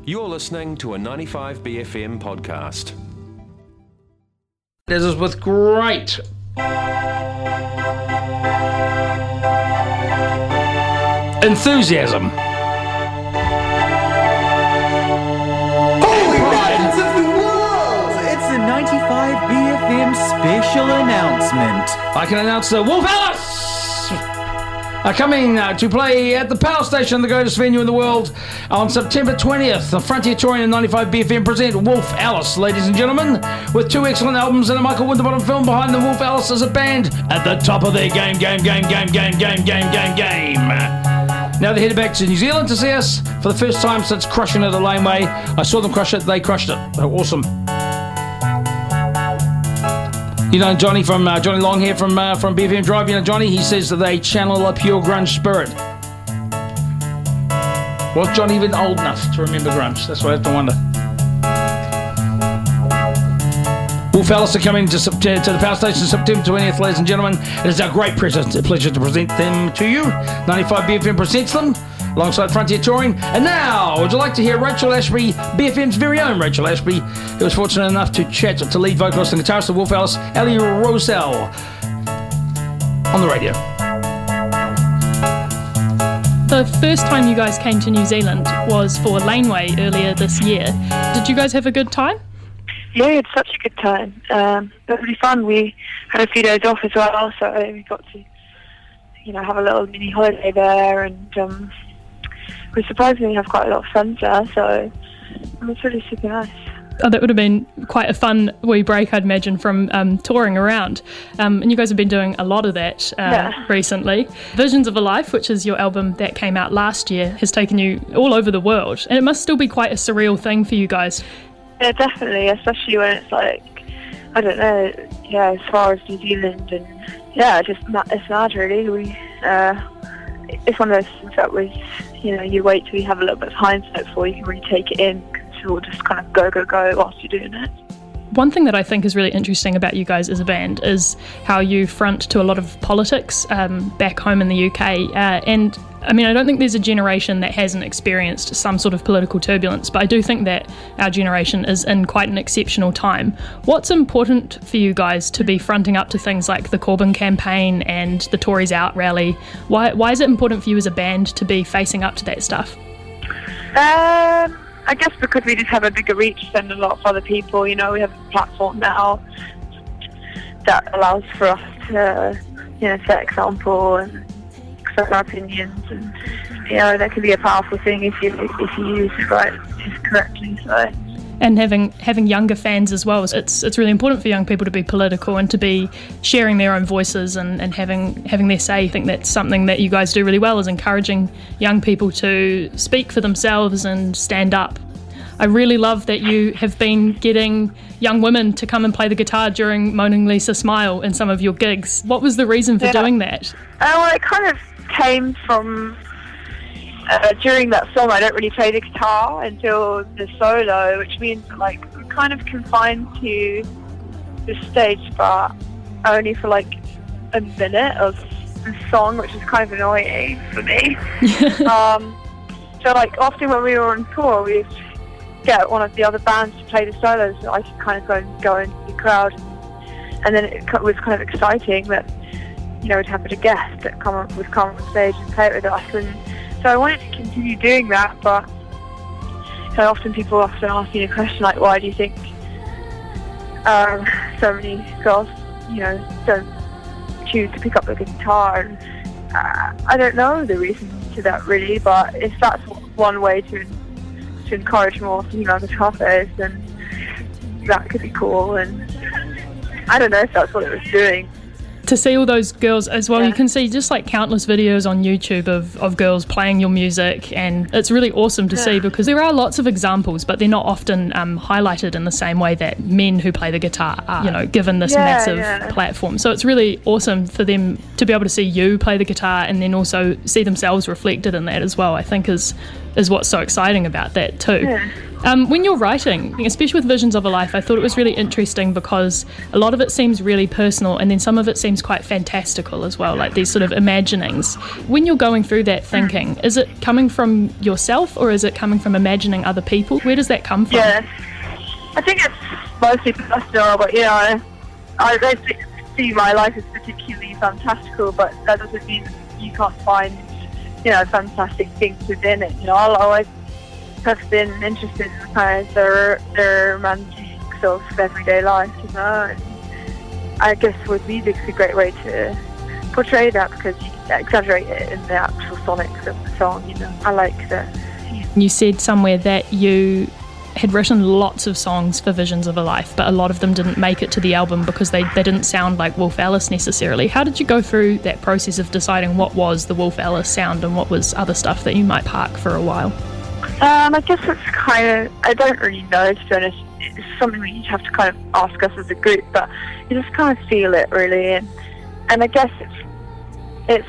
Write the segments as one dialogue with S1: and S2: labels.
S1: You're listening to a 95BFM podcast.
S2: This is with great enthusiasm.
S3: Holy Legends of the World! It's a 95BFM special announcement.
S2: I can announce that Wolf Alice are coming to play at the Power Station, the greatest venue in the world, on September 20th. The Frontier Touring and 95BFM present Wolf Alice, ladies and gentlemen, with 2 excellent albums and a Michael Winterbottom film behind them. Wolf Alice is a band at the top of their game. Now they're headed back to New Zealand to see us for the first time since crushing it at Laneway. I saw them crush it, they crushed it. They're awesome. You know Johnny from Johnny Long here from BFM Drive. You know Johnny, he says that they channel a pure grunge spirit. Was John even old enough to remember grunge? That's what I have to wonder. Wolf Alice are coming to the Power Station September 20th, ladies and gentlemen. It is our great pleasure to present them to you. 95BFM presents them alongside Frontier Touring. And now, would you like to hear Rachel Ashby, BFM's very own Rachel Ashby, who was fortunate enough to chat to lead vocalist and guitarist of Wolf Alice, Ali Rosell, on the radio.
S4: The first time you guys came to New Zealand was for Laneway earlier this year. Did you guys have a good time?
S5: Yeah, we had such a good time. It was really fun. We had a few days off as well, so we got to, have a little mini holiday there, and we surprisingly have quite a lot of friends there, so it was really super nice.
S4: Oh, that would have been quite a fun wee break, I'd imagine, from touring around. And you guys have been doing a lot of that recently. Visions of a Life, which is your album that came out last year, has taken you all over the world. And it must still be quite a surreal thing for you guys.
S5: Yeah, definitely, especially when it's like, I don't know, as far as New Zealand, and it's mad really. It's one of those things that was, you wait till you have a little bit of hindsight before you can really take it in, because you'll just kind of go whilst you're doing it.
S4: One thing that I think is really interesting about you guys as a band is how you front to a lot of politics back home in the UK. And I mean, I don't think there's a generation that hasn't experienced some sort of political turbulence, but I do think that our generation is in quite an exceptional time. What's important for you guys to be fronting up to things like the Corbyn campaign and the Tories Out rally? Why is it important for you as a band to be facing up to that stuff?
S5: I guess because we just have a bigger reach than a lot of other people. We have a platform now that allows for us to, set example and express our opinions, and that can be a powerful thing if you use it correctly. So.
S4: And having younger fans as well, it's really important for young people to be political and to be sharing their own voices and having their say. I think that's something that you guys do really well, is encouraging young people to speak for themselves and stand up. I really love that you have been getting young women to come and play the guitar during Moaning Lisa Smile in some of your gigs. What was the reason for doing that?
S5: Well, it kind of came from during that film. I don't really play the guitar until the solo, which means we're kind of confined to the stage, but only for a minute of the song, which is kind of annoying for me. So often when we were on tour, we'd get one of the other bands to play the solos, so I could kind of go into the crowd, and then it was kind of exciting that we'd have a guest that would come on stage and play it with us. And so I wanted to continue doing that, but people often ask me a question like, why do you think so many girls, don't choose to pick up the guitar? And I don't know the reason to that really, but if that's one way to encourage more female guitar players, then that could be cool. And I don't know if that's what it was doing.
S4: To see all those girls as well, you can see just countless videos on YouTube of girls playing your music, and it's really awesome to see, because there are lots of examples, but they're not often highlighted in the same way that men who play the guitar are, given this massive platform. So it's really awesome for them to be able to see you play the guitar and then also see themselves reflected in that as well, I think is what's so exciting about that too. When you're writing, especially with Visions of a Life, I thought it was really interesting because a lot of it seems really personal and then some of it seems quite fantastical as well, like these sort of imaginings. When you're going through that thinking, is it coming from yourself or is it coming from imagining other people? Where does that come from?
S5: Yeah, I think it's mostly personal, but I don't see my life as particularly fantastical, but that doesn't mean you can't find, fantastic things within it. I'll always have been interested in kind of the romantics of everyday life, and I guess with music's a great way to portray that because you can exaggerate it in the actual sonics of the song. I like that.
S4: You said somewhere that you had written lots of songs for Visions of a Life, but a lot of them didn't make it to the album because they didn't sound like Wolf Alice necessarily. How did you go through that process of deciding what was the Wolf Alice sound and what was other stuff that you might park for a while?
S5: I guess it's kind of, I don't really know, to be honest. It's something that you have to kind of ask us as a group, but you just kind of feel it, really. And I guess it's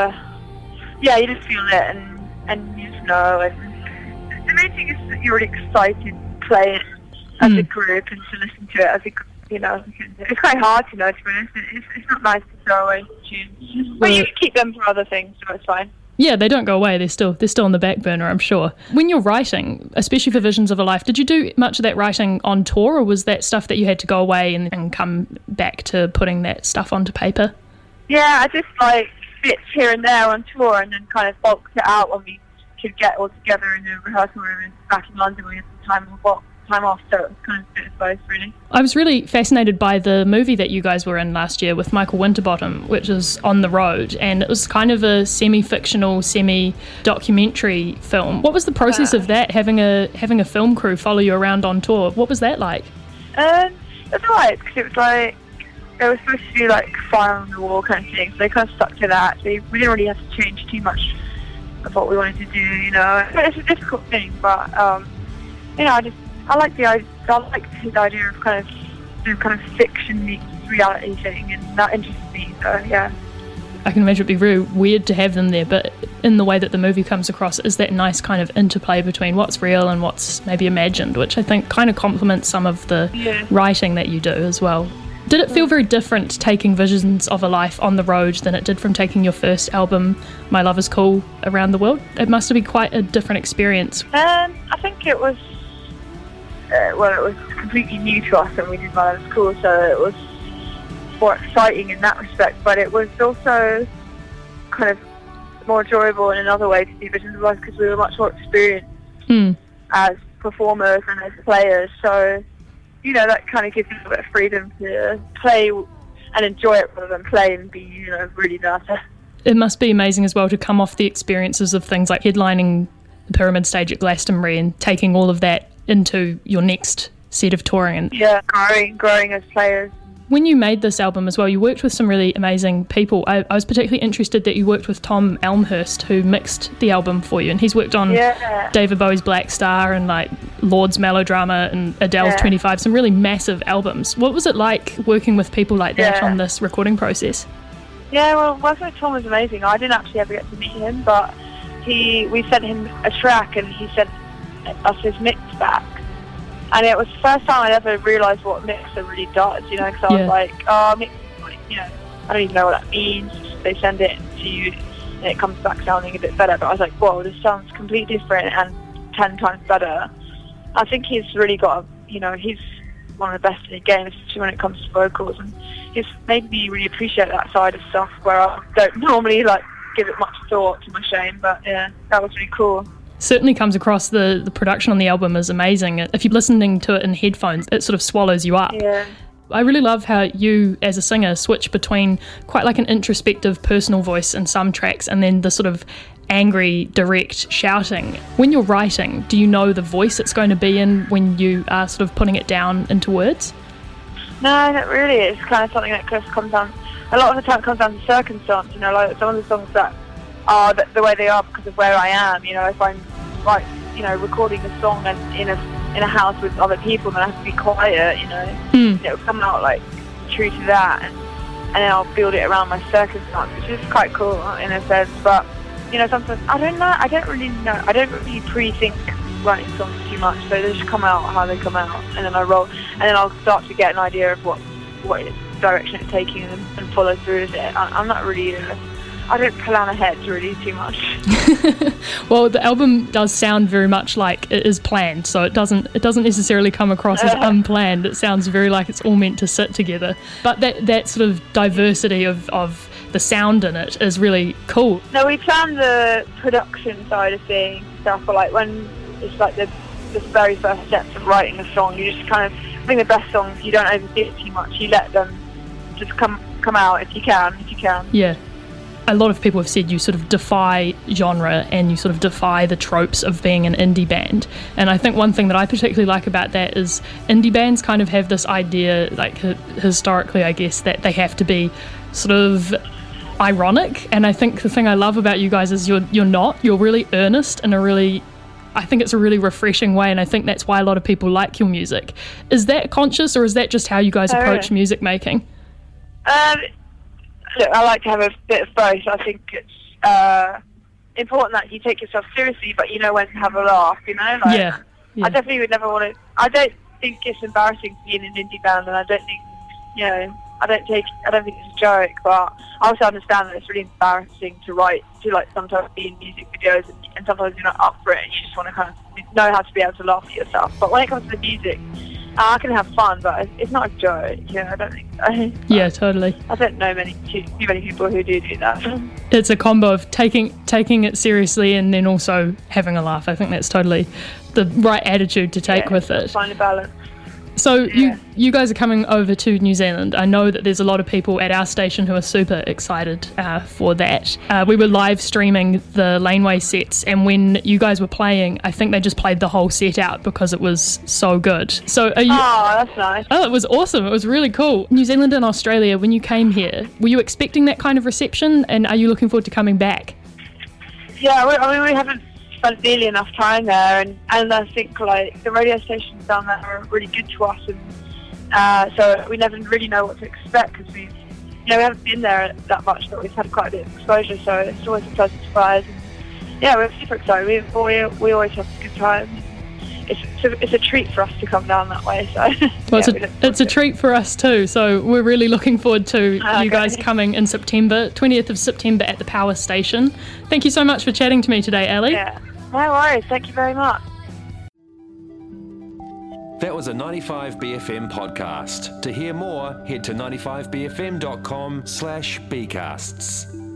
S5: you just feel it and you just know. And the main thing is that you're really excited to play it as a group and to listen to it as a it's quite hard to know, to be honest. It's not nice to throw away tunes. But you can keep them for other things, so it's fine.
S4: Yeah, they don't go away. They're still on the back burner, I'm sure. When you're writing, especially for Visions of a Life, did you do much of that writing on tour, or was that stuff that you had to go away and come back to putting that stuff onto paper?
S5: Yeah, I just bits here and there on tour, and then kind of bulked it out when we could get all together in the rehearsal room and back in London. We had some time off, so it was kind of a bit of both, really. I was really fascinated by the movie that you guys were in last year with Michael Winterbottom, which is On the Road, and it was kind of a semi-fictional, semi-documentary film. What was the process of that, having a film crew follow you around on tour? What was that like? It was alright, because it was it was supposed to be fire on the wall kind of thing, so they kind of stuck to that. So we didn't really have to change too much of what we wanted to do, It's a difficult thing, but I like his idea of kind of fiction meets reality thing, and that interests me. So yeah.
S4: I can imagine it'd be very weird to have them there, but in the way that the movie comes across, is that nice kind of interplay between what's real and what's maybe imagined, which I think kind of complements some of the writing that you do as well. Did it feel very different taking Visions of a Life on the road than it did from taking your first album, My Love Is Cool, around the world? It must have been quite a different experience.
S5: I think it was. It was completely new to us when we did My Love Is Cool, so it was more exciting in that respect, but it was also kind of more enjoyable in another way to do Visions of Life because we were much more experienced as performers and as players, so that kind of gives you a little bit of freedom to play and enjoy it rather than play and be really nervous.
S4: It must be amazing as well to come off the experiences of things like headlining the Pyramid Stage at Glastonbury and taking all of that into your next set of touring. And
S5: growing as players.
S4: When you made this album as well, you worked with some really amazing people. I was particularly interested that you worked with Tom Elmhurst, who mixed the album for you, and he's worked on David Bowie's Black Star and Lord's Melodrama and Adele's 25, some really massive albums. What was it like working with people like that on this recording process?
S5: Yeah, well, working with Tom was amazing. I didn't actually ever get to meet him, but we sent him a track and he sent us his mix back, and it was the first time I'd ever realised what mixer really does, because I was mix, I don't even know what that means. They send it to you and it comes back sounding a bit better, but I was like, whoa, this sounds completely different and 10 times better. I think he's really got he's one of the best in the game, especially when it comes to vocals, and he's made me really appreciate that side of stuff where I don't normally give it much thought, to my shame, but yeah, that was really cool.
S4: Certainly comes across the production on the album is amazing. If you're listening to it in headphones, it sort of swallows you up.
S5: Yeah.
S4: I really love how you, as a singer, switch between quite an introspective personal voice in some tracks and then the sort of angry, direct shouting. When you're writing, do you know the voice it's going to be in when you are sort of putting it down into words?
S5: No, not really. It's kind of something that just comes down, a lot of the time it comes down to circumstance, some of the songs that are the way they are because of where I am. If I'm recording a song and in a house with other people, then I have to be quiet. It'll come out true to that, and then I'll build it around my circumstance, which is quite cool in a sense. But sometimes I don't know. I don't really know. I don't really pre-think writing songs too much, so they just come out how they come out, and then I roll, and then I'll start to get an idea of what direction it's taking and follow through with it. I'm not really, I don't plan ahead really too much.
S4: Well, the album does sound very much like it is planned, so it doesn't necessarily come across as unplanned. It sounds very like it's all meant to sit together. But that sort of diversity of the sound in it is really cool.
S5: No, we plan the production side of things, stuff, but like when it's like the very first steps of writing a song, you just kind of, I think the best songs, you don't overthink it too much, you let them just come out if you can.
S4: Yeah. A lot of people have said you sort of defy genre and you sort of defy the tropes of being an indie band. And I think one thing that I particularly like about that is indie bands kind of have this idea, like historically, I guess, that they have to be sort of ironic. And I think the thing I love about you guys is you're not. You're really earnest in I think it's a really refreshing way, and I think that's why a lot of people like your music. Is that conscious, or is that just how you guys approach music making?
S5: Look, I like to have a bit of both. I think it's important that you take yourself seriously, but you know when to have a laugh, you know? Like,
S4: yeah.
S5: I definitely would never want to... I don't think it's embarrassing to be in an indie band, and I don't think, I don't think it's a joke, but I also understand that it's really embarrassing to write, to like sometimes be in music videos, and sometimes you're not up for it, and you just want to kind of know how to be able to laugh at yourself. But when it comes to the music, I can have fun, but it's not a joke. I don't think so.
S4: Yeah, totally.
S5: I don't know too many people who do that.
S4: It's a combo of taking it seriously and then also having a laugh. I think that's totally the right attitude to take with it.
S5: Find a balance.
S4: So you guys are coming over to New Zealand. I know that there's a lot of people at our station who are super excited for that. We were live streaming the Laneway sets, and when you guys were playing, I think they just played the whole set out because it was so good. So are you?
S5: Oh, that's nice.
S4: Oh, it was awesome. It was really cool. New Zealand and Australia, when you came here, were you expecting that kind of reception, and are you looking forward to coming back?
S5: Yeah, we haven't spent nearly enough time there, and I think like the radio stations down there are really good to us, and so we never really know what to expect because we haven't been there that much, but we've had quite a bit of exposure, so it's always a pleasant surprise. And, yeah, we're super excited. We always have a good time. It's a treat for us to come down that way. So
S4: well, it's a treat for us too. So we're really looking forward to you guys coming in September, 20th of September at the Power Station. Thank you so much for chatting to me today, Ali.
S5: Yeah, no worries. Thank you very much.
S1: That was a 95BFM podcast. To hear more, head to 95bfm.com/bcasts.